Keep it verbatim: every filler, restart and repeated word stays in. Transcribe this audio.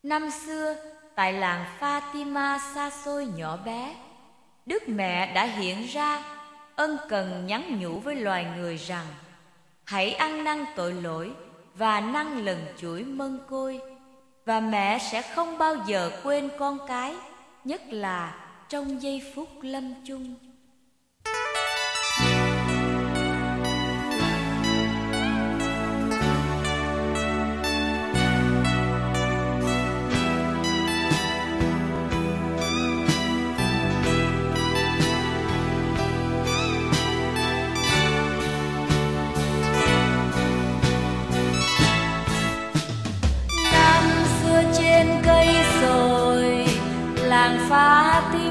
Năm xưa, tại làng Fatima xa xôi nhỏ bé, Đức Mẹ đã hiện ra, ân cần nhắn nhủ với loài người rằng: hãy ăn năn tội lỗi và năn lần chuỗi mân côi, và mẹ sẽ không bao giờ quên con cái, nhất là trong giây phút lâm chung. Làng Fatima